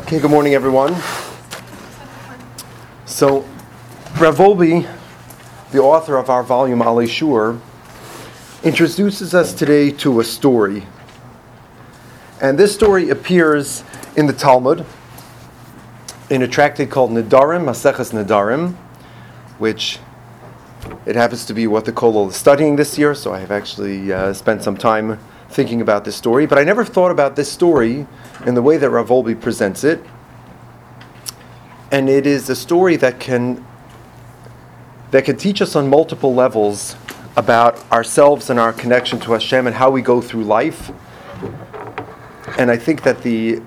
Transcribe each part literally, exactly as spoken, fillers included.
Okay, good morning, everyone. So, Rav Wolbe, the author of our volume Alei Shur, introduces us today to a story. And this story appears in the Talmud, in a tractate called Nedarim, Maseches Nedarim, which it happens to be what the Kollel is studying this year, so I have actually uh, spent some time thinking about this story. But I never thought about this story in the way that Rav Wolbe presents it. And it is a story that can that can teach us on multiple levels about ourselves and our connection to Hashem and how we go through life. And I think that the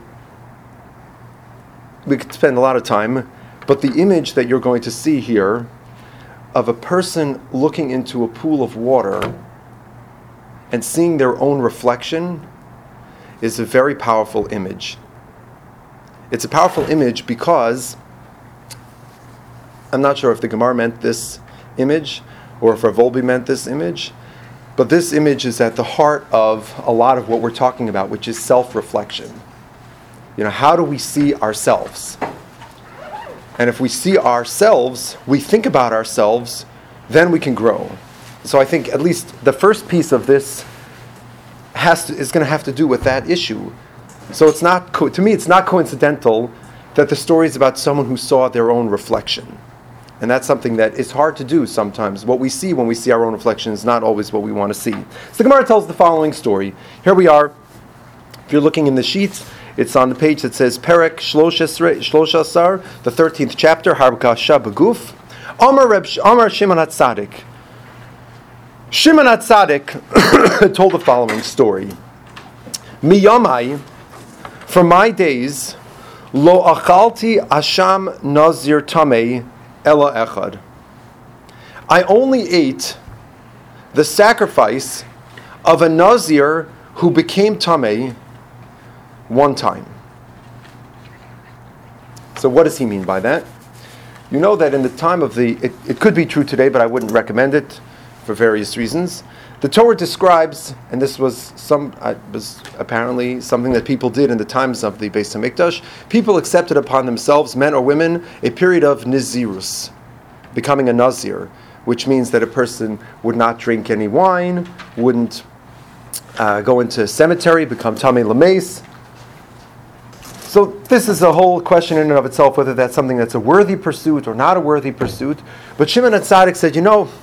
we could spend a lot of time, but the image that you're going to see here of a person looking into a pool of water and seeing their own reflection is a very powerful image. It's a powerful image because I'm not sure if the Gemara meant this image or if Rav Wolbe meant this image, but this image is at the heart of a lot of what we're talking about, which is self-reflection. You know, how do we see ourselves? And if we see ourselves, we think about ourselves, then we can grow. So I think at least the first piece of this has to, is going to have to do with that issue. So it's not co- to me, it's not coincidental that the story is about someone who saw their own reflection. And that's something that is hard to do sometimes. What we see when we see our own reflection is not always what we want to see. So the Gemara tells the following story. Here we are. If you're looking in the sheets, it's on the page that says Perek Shloshasar, the thirteenth chapter, Harbkasha Beguf. Amar Reb Amar Shimon HaTzadik. Shimon HaTzadik told the following story. Miyamai, from my days, lo achalti asham nazir tamei ela echad. I only ate the sacrifice of a nazir who became tamei one time. So what does he mean by that? You know that in the time of the, it, it could be true today, but I wouldn't recommend it for various reasons. The Torah describes, and this was some uh, was apparently something that people did in the times of the Beis Hamikdash, people accepted upon themselves, men or women, a period of Nizirus, becoming a Nazir, which means that a person would not drink any wine, wouldn't uh, go into a cemetery, become Tamei Lameis. So this is a whole question in and of itself, whether that's something that's a worthy pursuit or not a worthy pursuit. But Shimon HaTzadik said, you know,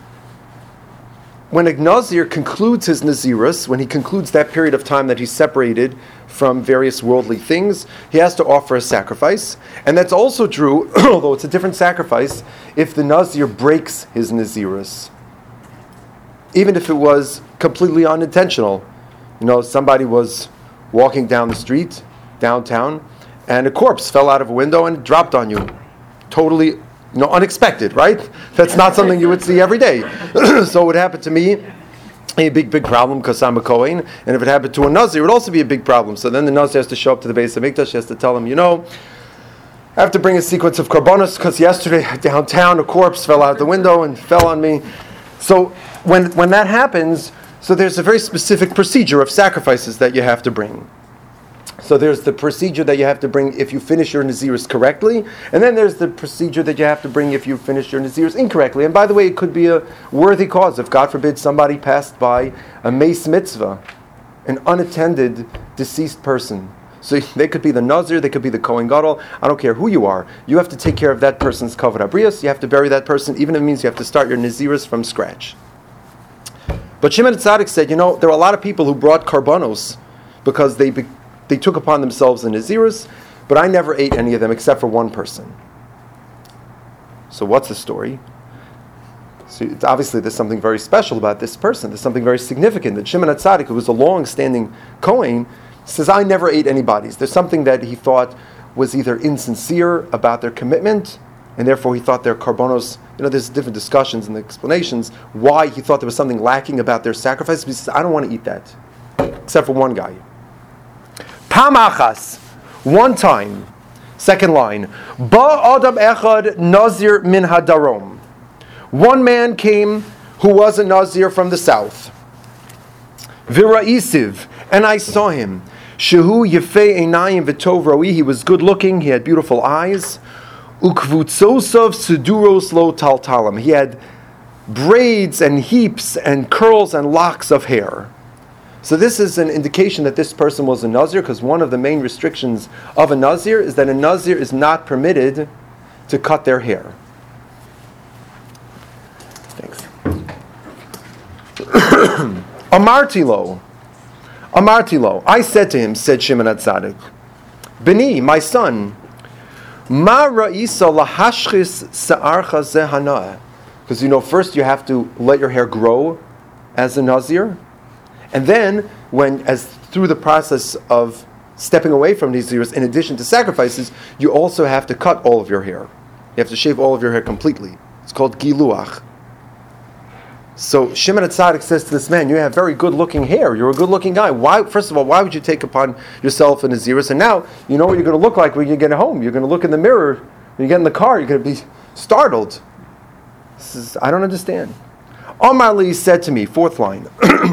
when a Nazir concludes his Nazirus, when he concludes that period of time that he's separated from various worldly things, he has to offer a sacrifice. And that's also true, although it's a different sacrifice, if the Nazir breaks his Nazirus. Even if it was completely unintentional. You know, somebody was walking down the street, downtown, and a corpse fell out of a window and dropped on you. Totally You know, unexpected, right? That's not something you would see every day. So it would happen to me, a big, big problem because I'm a Kohen. And if it happened to a Nazir, it would also be a big problem. So then the Nazir has to show up to the Beis Hamikdash. He has to tell him, you know, I have to bring a sequence of korbanos because yesterday downtown a corpse fell out the window and fell on me. So when when that happens, so there's a very specific procedure of sacrifices that you have to bring. So there's the procedure that you have to bring if you finish your Nazirus correctly, and then there's the procedure that you have to bring if you finish your Nazirus incorrectly. And by the way, it could be a worthy cause. If, God forbid, somebody passed by a Meis Mitzvah, an unattended deceased person. So they could be the Nazir, they could be the Kohen Gadol. I don't care who you are. You have to take care of that person's Kavod Habrios. You have to bury that person, even if it means you have to start your Nazirus from scratch. But Shimon HaTzadik said, you know, there are a lot of people who brought korbanos because they be- They took upon themselves the Nazirus, but I never ate any of them except for one person. So what's the story? So it's obviously there's something very special about this person. There's something very significant. That Shimon HaTzadik, who was a long-standing Kohen, says, I never ate anybody's. There's something that he thought was either insincere about their commitment, and therefore he thought their korbanos, you know, there's different discussions and explanations why he thought there was something lacking about their sacrifice. He says, I don't want to eat that, except for one guy. Pamachas, one time, second line, Ba Adam Echad Nazir min Hadarom. One man came who was a Nazir from the south. Vira'isiv, and I saw him. Shehu yefei einayim v'tov roi. He was good looking. He had beautiful eyes. Ukvutzosov suduros lo taltalam. He had braids and heaps and curls and locks of hair. So this is an indication that this person was a Nazir, because one of the main restrictions of a Nazir is that a Nazir is not permitted to cut their hair. Thanks. Amartilo. Amartilo. I said to him, said Shimon HaTzadik, Beni, my son, Ma ra'isa lahashchis sa'archa zehana. Because you know, first you have to let your hair grow as a Nazir. And then, when, as through the process of stepping away from these years, in addition to sacrifices, you also have to cut all of your hair. You have to shave all of your hair completely. It's called giluach. So Shimon HaTzadik says to this man, you have very good-looking hair. You're a good-looking guy. Why? First of all, why would you take upon yourself an Naziris? And now, you know what you're going to look like when you get home. You're going to look in the mirror. When you get in the car, you're going to be startled. This is, I don't understand. Omar Li said to me, fourth line,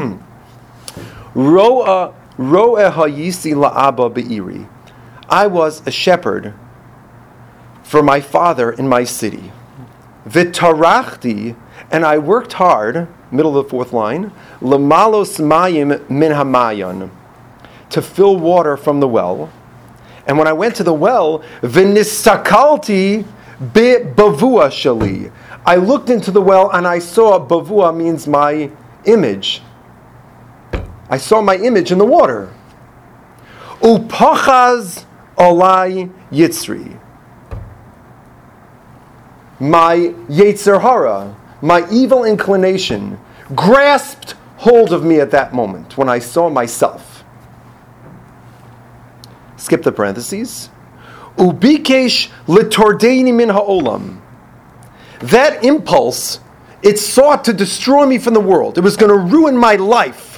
Ro'a Ro'a hayisi la'aba be'iri. I was a shepherd for my father in my city. V'tarachti, and I worked hard, middle of the fourth line, l'malos mayim min hamayan, to fill water from the well. And when I went to the well, v'nistakalti be'bavua shali, I looked into the well and I saw, bavua means my image. I saw my image in the water. Upachaz olai yitzri. My yetzer hara, my evil inclination, grasped hold of me at that moment when I saw myself. Skip the parentheses. Ubikesh litordeini min ha'olam. That impulse, it sought to destroy me from the world. It was going to ruin my life.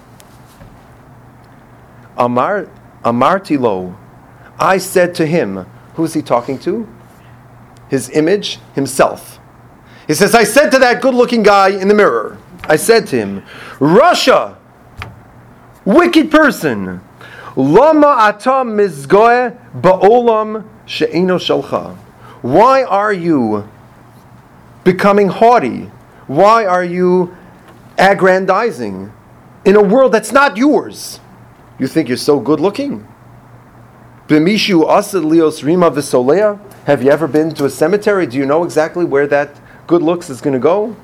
Amar, Amarti lo, I said to him, who is he talking to? His image, himself. He says, I said to that good-looking guy in the mirror, I said to him, Russia, wicked person, lama ata mizgoe ba'olam she'eno shalcha. Why are you becoming haughty? Why are you aggrandizing in a world that's not yours? You think you're so good looking? B'mishu asad lios rima v'solea. Have you ever been to a cemetery? Do you know exactly where that good looks is going to go?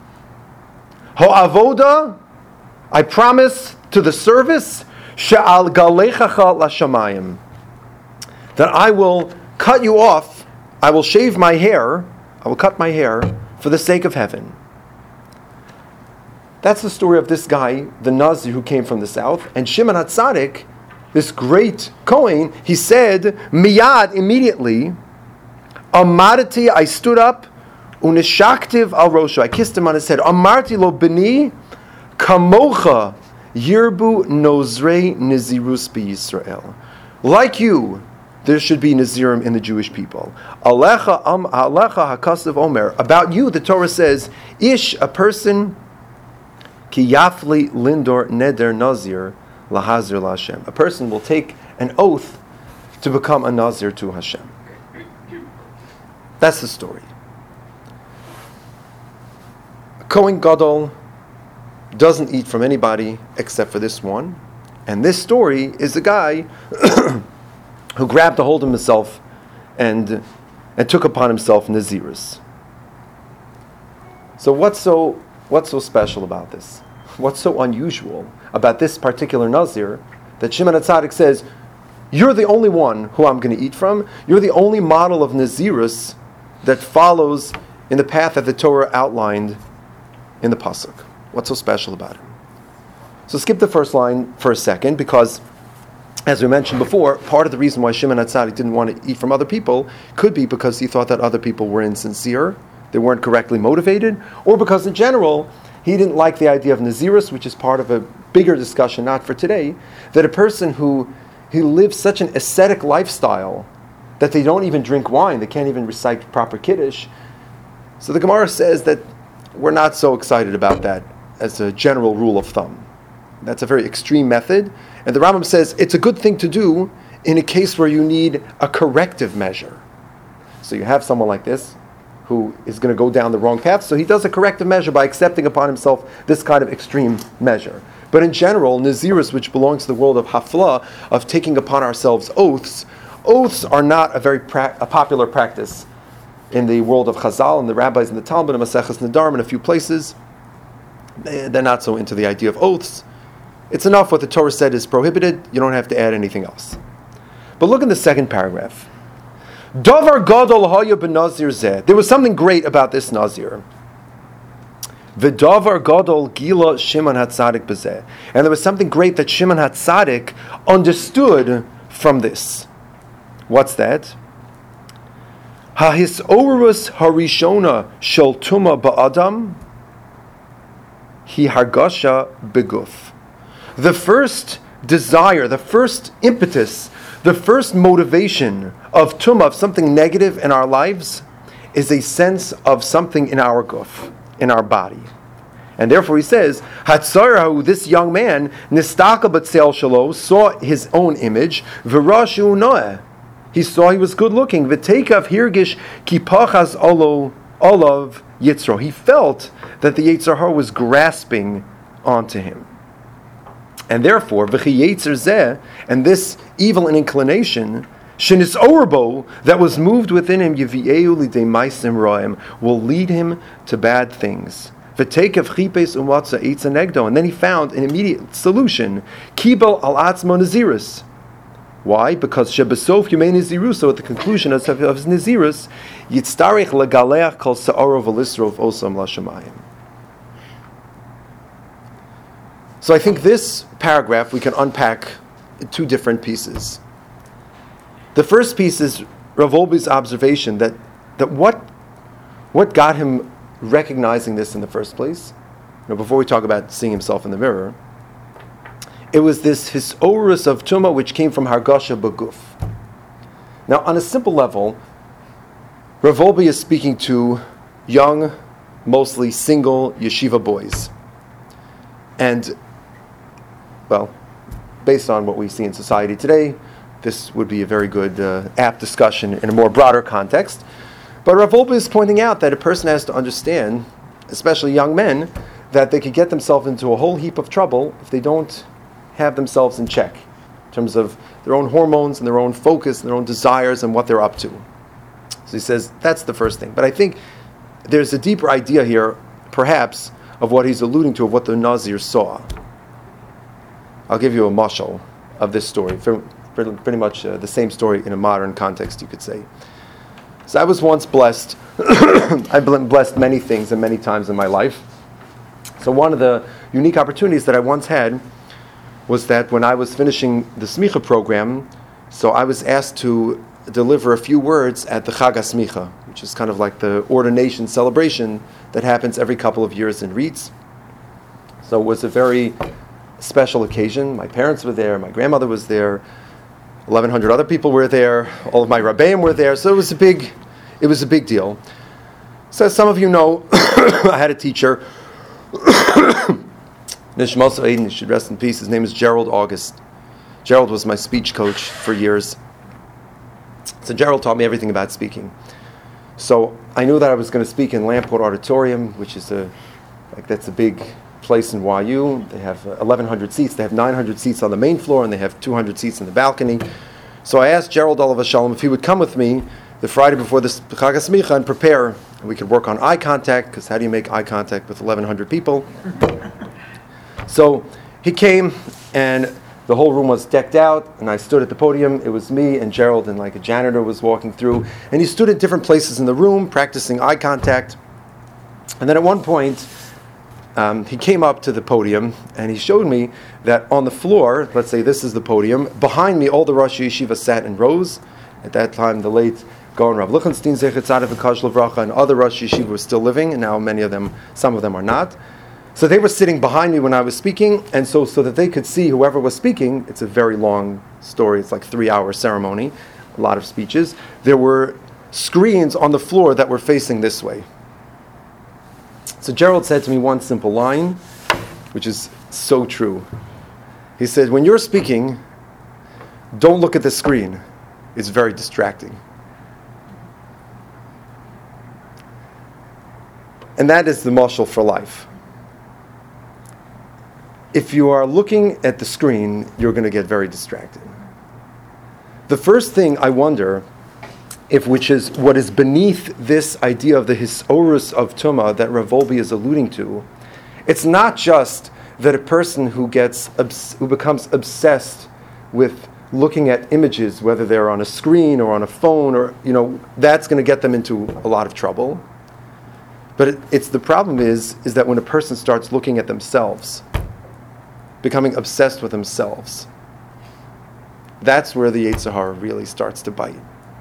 Ho'avoda, I promise to the service, she'al galechacha lashamayim, that I will cut you off, I will shave my hair, I will cut my hair for the sake of heaven. That's the story of this guy, the Nazir who came from the south. And Shimon HaTzadik, this great Kohen, he said, miyad, immediately, amarti, I stood up, unishaktiv al rosho, I kissed him on his head, amarti lo beni, kamocha, yirbu nozrei nizirus b'Yisrael. Like you, there should be Nazirim in the Jewish people. Alecha am alecha hakasav omer. About you, the Torah says, ish, a person, ki yafli lindor neder nazir lahazir laHashem. A person will take an oath to become a Nazir to Hashem. That's the story. A Kohen Gadol doesn't eat from anybody except for this one. And this story is the guy who grabbed a hold of himself and, and took upon himself Nazirus. So what's so what's so special about this? What's so unusual about this particular Nazir that Shimon HaTzadik says, you're the only one who I'm going to eat from. You're the only model of Nazirus that follows in the path that the Torah outlined in the Pasuk. What's so special about him? So skip the first line for a second, because as we mentioned before, part of the reason why Shimon HaTzadik didn't want to eat from other people could be because he thought that other people were insincere, they weren't correctly motivated, or because in general, he didn't like the idea of Nazirus, which is part of a bigger discussion, not for today, that a person who, who lives such an ascetic lifestyle that they don't even drink wine, they can't even recite proper Kiddush. So the Gemara says that we're not so excited about that as a general rule of thumb. That's a very extreme method. And the Rambam says it's a good thing to do in a case where you need a corrective measure. So you have someone like this who is going to go down the wrong path, so he does a corrective measure by accepting upon himself this kind of extreme measure. But in general, Nazirus, which belongs to the world of Hafla, of taking upon ourselves oaths, oaths are not a very pra- a popular practice in the world of Chazal and the rabbis in the Talmud and Maseches Nedarim in a few places. They're not so into the idea of oaths. It's enough what the Torah said is prohibited. You don't have to add anything else. But look in the second paragraph. Davar gadol haya b'nazir zeh. There was something great about this nazir. V'davar gadol gila Shimon HaTzadik b'zeh. And there was something great that Shimon HaTzadik understood from this. What's that? Hahisorus harishona shel tuma ba'adam hi hargasha beguf. The first desire, the first impetus, the first motivation of tumah, of something negative in our lives, is a sense of something in our guf, in our body. And therefore he says, Hatzarahu, this young man, nistaka b'tzel shalo, saw his own image, v'rashu noeh. He saw he was good looking. V'teikav hirgish kipachas olo olav yitzro. He felt that the Yetzer Hara was grasping onto him. And therefore, v'chi yetzer zeh, and this evil and inclination, shenis orbo, that was moved within him, yivieu lidei maisim roim, will lead him to bad things. V'teikav chipes umatza eitza negdo, and then he found an immediate solution. Kibel al atzmo nazirus. Why? Because shebesof yemei nazirus, so at the conclusion of, of his nazirus, yitztarich legaleach kol sa'oro v'lisrov osam lashamayim. So I think this paragraph we can unpack in two different pieces. The first piece is Rav Wolbe's observation that, that what, what got him recognizing this in the first place, you know, before we talk about seeing himself in the mirror, it was this hisorus of tumah which came from hargasha b'guf. Now, on a simple level, Rav Wolbe is speaking to young, mostly single yeshiva boys. And well, based on what we see in society today, this would be a very good, uh, apt discussion in a more broader context. But Rav Wolbe is pointing out that a person has to understand, especially young men, that they could get themselves into a whole heap of trouble if they don't have themselves in check in terms of their own hormones and their own focus and their own desires and what they're up to. So he says that's the first thing. But I think there's a deeper idea here, perhaps, of what he's alluding to, of what the Nazir saw. I'll give you a mashal of this story, pretty much uh, the same story in a modern context, you could say. So I was once blessed. I've been blessed many things and many times in my life. So one of the unique opportunities that I once had was that when I was finishing the Smicha program, so I was asked to deliver a few words at the Chag HaSmicha, which is kind of like the ordination celebration that happens every couple of years in Reeds. So it was a very special occasion. My parents were there, my grandmother was there, eleven hundred other people were there, all of my rabbeim were there, so it was a big, it was a big deal. So as some of you know, I had a teacher, Nishmos Aiden, should rest in peace, his name is Gerald August. Gerald was my speech coach for years. So Gerald taught me everything about speaking. So I knew that I was going to speak in Lamport Auditorium, which is a, like that's a big place in Y U. They have uh, eleven hundred seats. They have nine hundred seats on the main floor, and they have two hundred seats in the balcony. So I asked Gerald Olav Shalom if he would come with me the Friday before the Chag HaSmicha and prepare. And we could work on eye contact, because how do you make eye contact with eleven hundred people? So he came, and the whole room was decked out, and I stood at the podium. It was me and Gerald, and like a janitor was walking through. And he stood at different places in the room, practicing eye contact. And then at one point, um, he came up to the podium, and he showed me that on the floor, let's say this is the podium, behind me all the Rosh Yeshiva sat in rows. At that time, the late Gaon Rav Lichtenstein, Zecher Tzaddik V'Kadsh L'Vracha, and other Rosh Yeshiva were still living, and now many of them, some of them are not. So they were sitting behind me when I was speaking, and so so that they could see whoever was speaking. It's a very long story. It's like three-hour ceremony, a lot of speeches. There were screens on the floor that were facing this way. So Gerald said to me one simple line, which is so true. He said, when you're speaking, don't look at the screen. It's very distracting. And that is the mashal for life. If you are looking at the screen, you're going to get very distracted. The first thing I wonder, if which is what is beneath this idea of the hisorus of Tumah that Rav Wolbe is alluding to, it's not just that a person who gets obs- who becomes obsessed with looking at images, whether they're on a screen or on a phone, or you know, that's going to get them into a lot of trouble. But it, it's the problem is is that when a person starts looking at themselves, becoming obsessed with themselves, that's where the Yetzer Hara really starts to bite.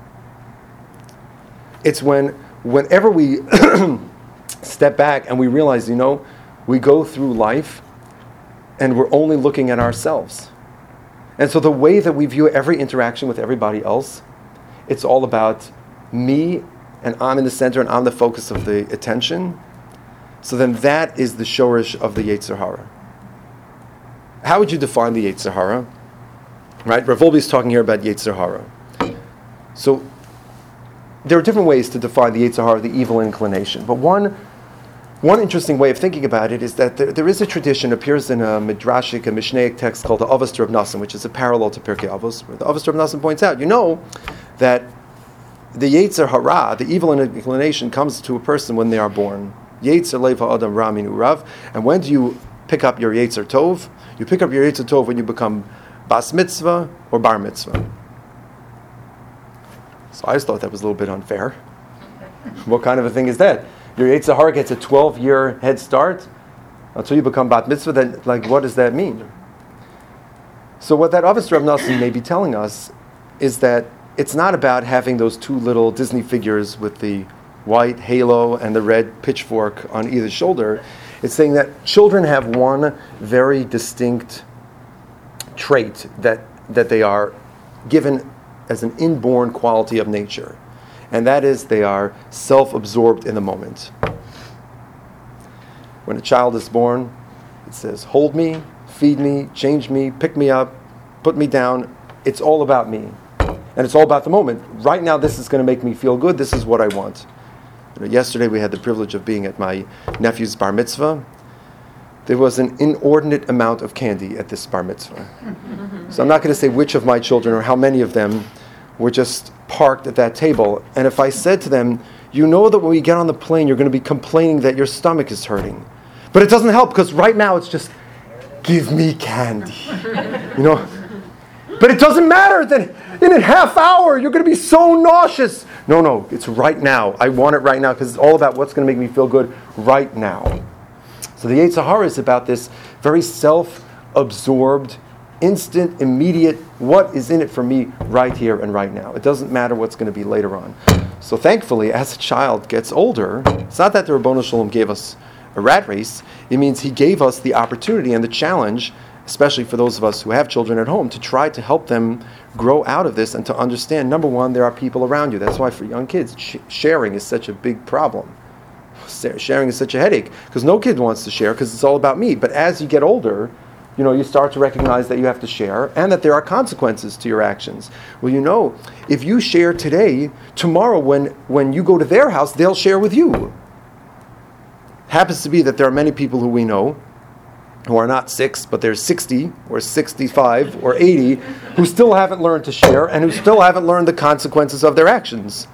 It's when, whenever we step back and we realize, you know, we go through life and we're only looking at ourselves. And so the way that we view every interaction with everybody else, it's all about me, and I'm in the center and I'm the focus of the attention. So then that is the shorish of the Yetzer Hara. How would you define the Yetzer Hara? Right? Rav Wolbe is talking here about Yetzer Hara. So there are different ways to define the Yetzer Hara, the evil inclination. But one one interesting way of thinking about it is that there, there is a tradition, appears in a midrashic, a mishnaic text called the Avos Rav Nosson, which is a parallel to Pirkei Avos, where the Avos Rav Nosson points out, you know, that the Yetzer Hara, the evil inclination, comes to a person when they are born. Yetzer Lev Ha'adam Ra Min Urav. And when do you pick up your Yetzer Tov? You pick up your Yetzer Tov when you become Bas Mitzvah or Bar Mitzvah. So I just thought that was a little bit unfair. What kind of a thing is that? Your Yetzer Hara gets a twelve-year head start until you become Bat Mitzvah. Then, like, what does that mean? So what that Avos Rav Nosson may be telling us is that it's not about having those two little Disney figures with the white halo and the red pitchfork on either shoulder. It's saying that children have one very distinct trait that, that they are given as an inborn quality of nature. And that is they are self-absorbed in the moment. When a child is born, it says, hold me, feed me, change me, pick me up, put me down. It's all about me. And it's all about the moment. Right now, this is going to make me feel good. This is what I want. You know, yesterday, we had the privilege of being at my nephew's bar mitzvah. There was an inordinate amount of candy at this bar mitzvah. So I'm not going to say which of my children or how many of them were just parked at that table. And if I said to them, you know that when we get on the plane, you're going to be complaining that your stomach is hurting. But it doesn't help because right now it's just, give me candy. You know? But it doesn't matter that in a half hour you're going to be so nauseous. No, no, it's right now. I want it right now because it's all about what's going to make me feel good right now. So the Yetzer Hara is about this very self-absorbed, instant, immediate, what is in it for me right here and right now. It doesn't matter what's going to be later on. So thankfully, as a child gets older, it's not that the Ribbono Shel Olam gave us a rat race. It means he gave us the opportunity and the challenge, especially for those of us who have children at home, to try to help them grow out of this and to understand, number one, there are people around you. That's why for young kids, sh- sharing is such a big problem. Sharing is such a headache because no kid wants to share because it's all about me. But as you get older, you know, you start to recognize that you have to share and that there are consequences to your actions. Well, you know, if you share today, tomorrow when, when you go to their house, they'll share with you. Happens to be that there are many people who we know who are not six, but they're sixty or sixty-five or eighty who still haven't learned to share and who still haven't learned the consequences of their actions.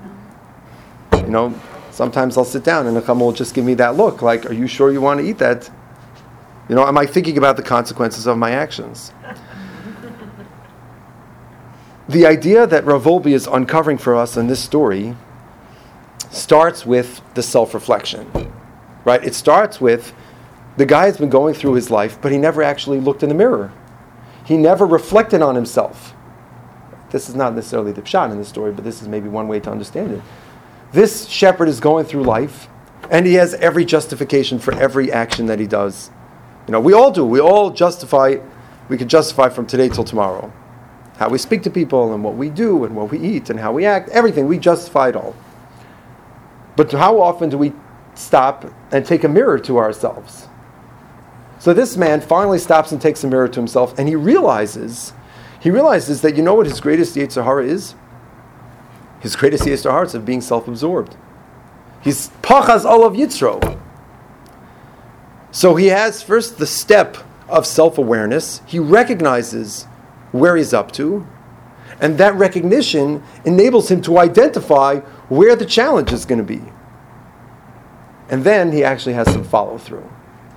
You know, sometimes I'll sit down and the Chacham will just give me that look, like, are you sure you want to eat that? You know, am I thinking about the consequences of my actions? The idea that Rav Wolbe is uncovering for us in this story starts with the self-reflection, right? It starts with the guy has been going through his life, but he never actually looked in the mirror. He never reflected on himself. This is not necessarily the pshat in the story, but this is maybe one way to understand it. This shepherd is going through life, and he has every justification for every action that he does. You know, we all do. We all justify, we can justify from today till tomorrow. How we speak to people, and what we do, and what we eat, and how we act, everything, we justify it all. But how often do we stop and take a mirror to ourselves? So this man finally stops and takes a mirror to himself, and he realizes, he realizes that you know what his greatest Yetzer Hara is? His greatest Yetzer Hara is of being self-absorbed. He's Pachas Olav Yitzro. So he has first the step of self-awareness. He recognizes where he's up to, and that recognition enables him to identify where the challenge is going to be. And then he actually has some follow-through.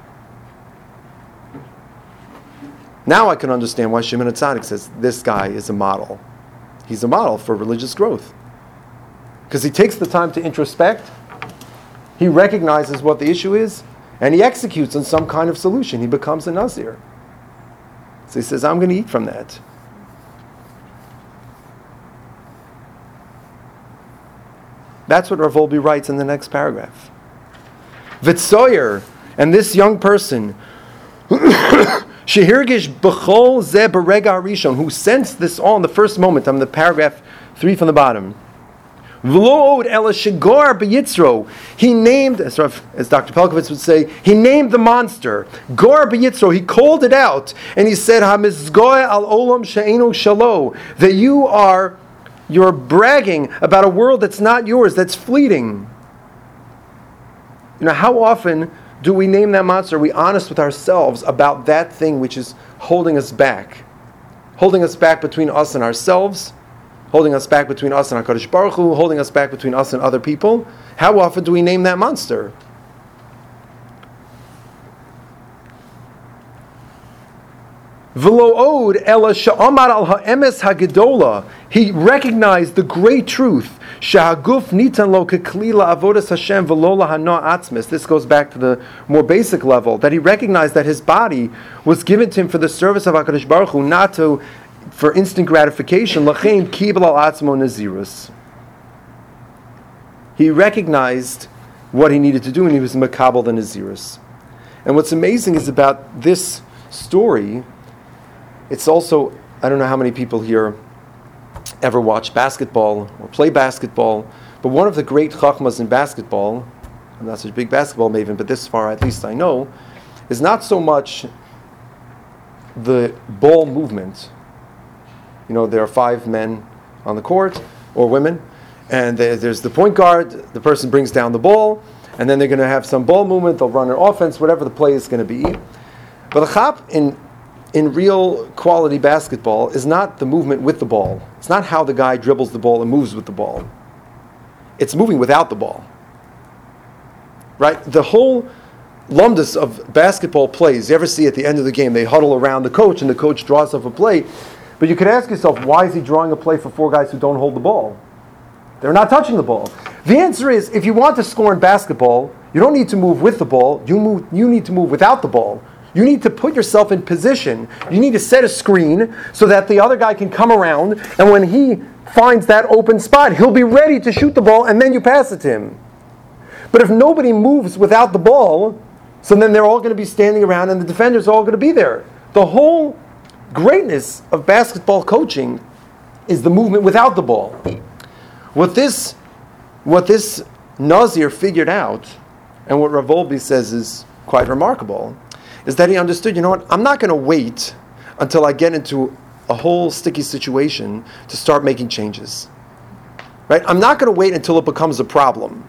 Now I can understand why Shimon HaTzadik says this guy is a model. He's a model for religious growth. Because he takes the time to introspect, he recognizes what the issue is, and he executes on some kind of solution. He becomes a Nazir. So he says, I'm going to eat from that. That's what Rav Wolbe writes in the next paragraph. Vitzoyer, and this young person, Shehirgish b'chol ze berega harishon, who sensed this all in the first moment. I'm in the paragraph three from the bottom. V'lo od ela shegor b'yitzro. He named, as, as Doctor Pelkovitz would say, he named the monster. Gor b'yitzro. He called it out, and he said, "Hamizgoy al olam she'enu shalo." That you are, you're bragging about a world that's not yours, that's fleeting. You know, how often do we name that monster? Are we honest with ourselves about that thing which is holding us back? Holding us back between us and ourselves, holding us back between us and HaKadosh Baruch Hu, holding us back between us and other people. How often do we name that monster? V'lo od ela she'amar al ha'emes hagedola. He recognized the great truth. Shehaguf nitan lo keklila avodas Hashem v'lo lahana atzmis. This goes back to the more basic level, that he recognized that his body was given to him for the service of HaKadosh Baruch Hu, not to, for instant gratification. Lachein kibel al atzmo nazirus. He recognized what he needed to do, and he was makabel the nazirus. And what's amazing is about this story, it's also, I don't know how many people here ever watch basketball or play basketball, but one of the great chachmas in basketball, I'm not such a big basketball maven, but this far at least I know, is not so much the ball movement. You know, there are five men on the court, or women, and there's the point guard, the person brings down the ball, and then they're going to have some ball movement, they'll run an offense, whatever the play is going to be. But the chap in in real quality basketball is not the movement with the ball. It's not how the guy dribbles the ball and moves with the ball. It's moving without the ball. Right? The whole lumdus of basketball plays, you ever see at the end of the game, they huddle around the coach and the coach draws up a play. But you could ask yourself, why is he drawing a play for four guys who don't hold the ball? They're not touching the ball. The answer is, if you want to score in basketball, you don't need to move with the ball, you move, you need to move without the ball. You need to put yourself in position. You need to set a screen so that the other guy can come around, and when he finds that open spot, he'll be ready to shoot the ball, and then you pass it to him. But if nobody moves without the ball, so then they're all going to be standing around and the defenders are all going to be there. The whole greatness of basketball coaching is the movement without the ball. What this, what this Nazir figured out, and what Rav Wolbe says is quite remarkable, is that he understood, you know what, I'm not going to wait until I get into a whole sticky situation to start making changes. Right? I'm not going to wait until it becomes a problem.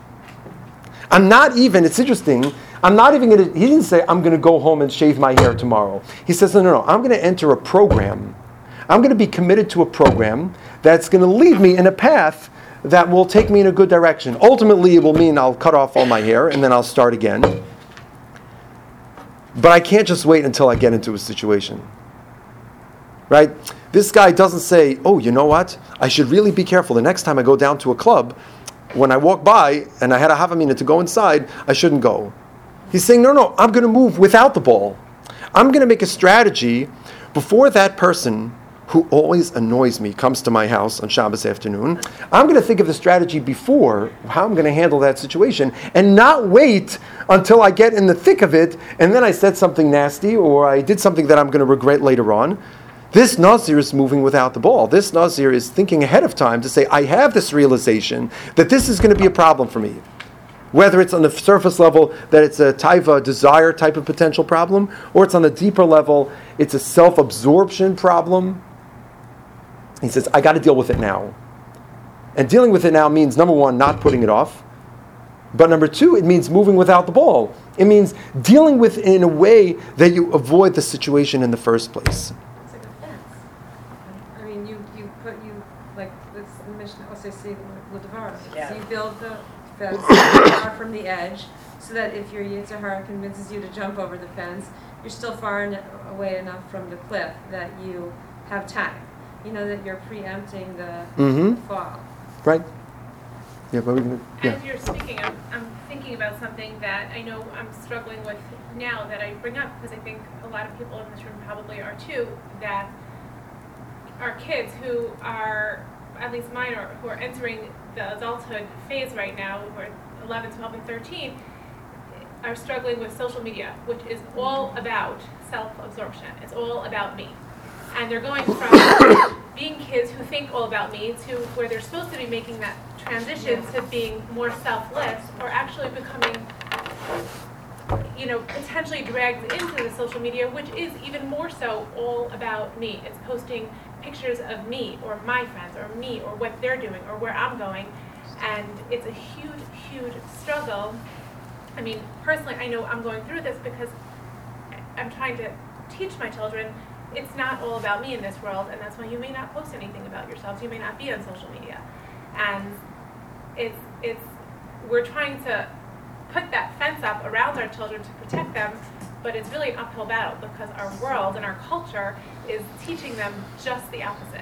I'm not even, it's interesting, I'm not even going to, he didn't say, I'm going to go home and shave my hair tomorrow. He says, no, no, no, I'm going to enter a program. I'm going to be committed to a program that's going to lead me in a path that will take me in a good direction. Ultimately, it will mean I'll cut off all my hair and then I'll start again. But I can't just wait until I get into a situation. Right? This guy doesn't say, oh, you know what? I should really be careful. The next time I go down to a club, when I walk by and I had a havamina to go inside, I shouldn't go. He's saying, no, no, I'm going to move without the ball. I'm going to make a strategy before that person who always annoys me comes to my house on Shabbos afternoon. I'm going to think of the strategy before, how I'm going to handle that situation, and not wait until I get in the thick of it, and then I said something nasty, or I did something that I'm going to regret later on. This Nazir is moving without the ball. This Nazir is thinking ahead of time to say, I have this realization that this is going to be a problem for me. Whether it's on the surface level that it's a taiva, desire type of potential problem, or it's on the deeper level, it's a self-absorption problem. He says, I got to deal with it now. And dealing with it now means, number one, not putting it off. But number two, it means moving without the ball. It means dealing with it in a way that you avoid the situation in the first place. It's like a fence. I mean, you, you put, you, like, this mission, let's say, see, L'Devara. Yeah. So you build the fence far from the edge, so that if your Yetzer Hara convinces you to jump over the fence, you're still far en- away enough from the cliff that you have time. You know that you're preempting the, Mm-hmm. the fall. Right? Yeah, but we can, yeah. As you're speaking, I'm, I'm thinking about something that I know I'm struggling with now that I bring up, because I think a lot of people in this room probably are too, that our kids who are, at least mine, are, who are entering the adulthood phase right now, who are eleven, twelve, and thirteen, are struggling with social media, which is all about self-absorption. It's all about me. And they're going from being kids who think all about me to where they're supposed to be making that transition to being more selfless, or actually becoming, you know, potentially dragged into the social media, which is even more so all about me. It's posting pictures of me or my friends or me or what they're doing or where I'm going. And it's a huge, huge struggle. I mean, personally, I know I'm going through this because I'm trying to teach my children it's not all about me in this world, and that's why you may not post anything about yourselves. You may not be on social media. And it's, it's, we're trying to put that fence up around our children to protect them, but it's really an uphill battle because our world and our culture is teaching them just the opposite.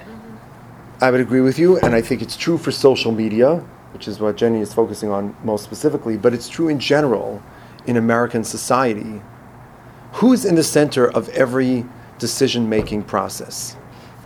I would agree with you, and I think it's true for social media, which is what Jenny is focusing on most specifically, but it's true in general in American society. Who's in the center of every decision-making process?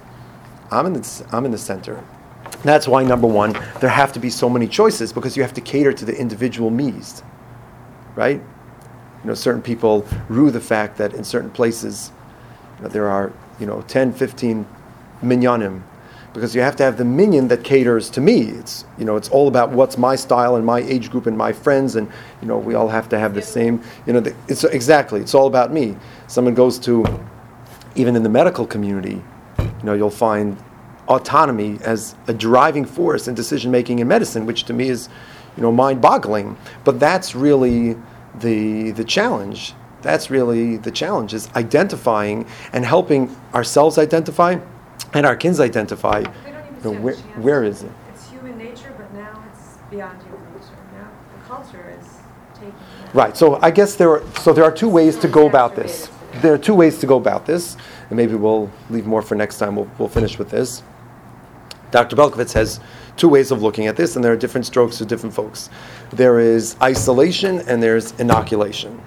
I'm in the, I'm in the center. That's why, number one, there have to be so many choices, because you have to cater to the individual needs, right? You know, certain people rue the fact that in certain places, you know, there are, you know, ten, fifteen minyanim, because you have to have the minyan that caters to me. It's, you know, it's all about what's my style and my age group and my friends, and, you know, we all have to have the same, you know, the, it's exactly, it's all about me. Someone goes to, even in the medical community, you know, you'll find autonomy as a driving force in decision making in medicine, which to me is, you know, mind-boggling. But that's really the the challenge. That's really the challenge, is identifying and helping ourselves identify and our kids identify. They don't even You know, stand where, a chance. where is it? It's human nature, but now it's beyond human nature. Now the culture is taking that. Right. So I guess there are so there are two ways to go about this. There are two ways to go about this, and maybe we'll leave more for next time. We'll, we'll finish with this. Doctor Belkovitz has two ways of looking at this, and there are different strokes for different folks. There is isolation and there's inoculation.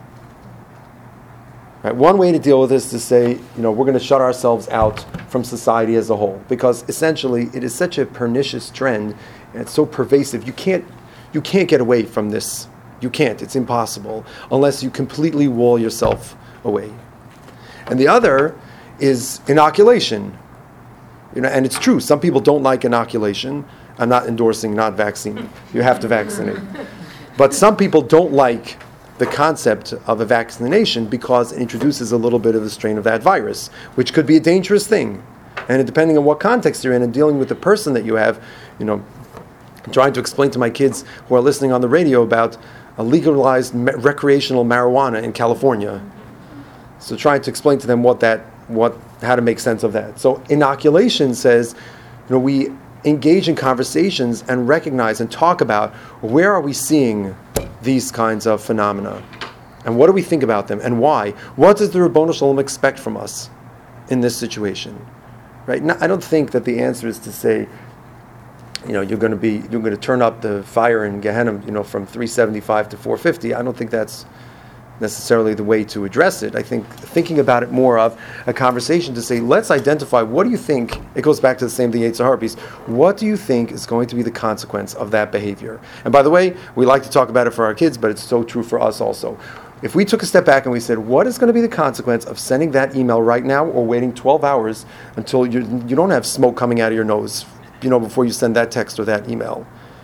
Right? One way to deal with this is to say, you know, we're going to shut ourselves out from society as a whole, because essentially it is such a pernicious trend, and it's so pervasive. You can't, you can't get away from this. You can't. It's impossible unless you completely wall yourself away. And the other is inoculation. You know, and it's true, some people don't like inoculation. I'm not endorsing not vaccine. You have to vaccinate. But some people don't like the concept of a vaccination because it introduces a little bit of the strain of that virus, which could be a dangerous thing. And depending on what context you're in and dealing with the person that you have, you know, I'm trying to explain to my kids who are listening on the radio about a legalized me- recreational marijuana in California. So trying to explain to them what that, what, how to make sense of that. So inoculation says, you know, we engage in conversations and recognize and talk about where are we seeing these kinds of phenomena, and what do we think about them, and why? What does the Ribono Shalom expect from us in this situation? Right? Now, I don't think that the answer is to say, you know, you're going to be, you're going to turn up the fire in Gehenna, you know, from three seventy-five to four fifty. I don't think that's necessarily the way to address it. I think thinking about it more of a conversation to say, let's identify, what do you think, it goes back to the same thing, Yetzer Hara piece, what do you think is going to be the consequence of that behavior? And by the way, we like to talk about it for our kids, but it's so true for us also. If we took a step back and we said, what is going to be the consequence of sending that email right now, or waiting twelve hours until you you don't have smoke coming out of your nose, you know, before you send that text or that email?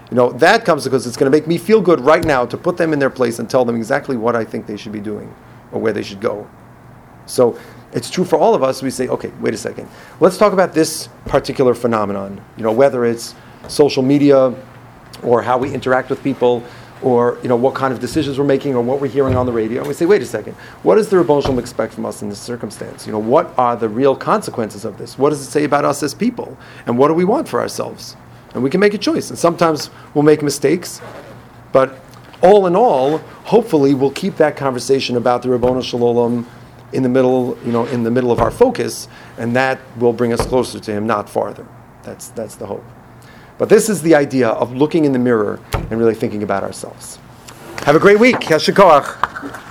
You know, that comes because it's going to make me feel good right now to put them in their place and tell them exactly what I think they should be doing or where they should go. So it's true for all of us. We say, okay, wait a second. Let's talk about this particular phenomenon. You know, whether it's social media or how we interact with people or, you know, what kind of decisions we're making or what we're hearing on the radio. And we say, wait a second, what does the Rebbeinu Shalom expect from us in this circumstance? You know, what are the real consequences of this? What does it say about us as people? And what do we want for ourselves? And we can make a choice. And sometimes we'll make mistakes, but all in all, hopefully we'll keep that conversation about the Rebbeinu Shalom in the middle, you know, in the middle of our focus, and that will bring us closer to Him, not farther. That's that's the hope. But this is the idea of looking in the mirror and really thinking about ourselves. Have a great week. Yashar koach.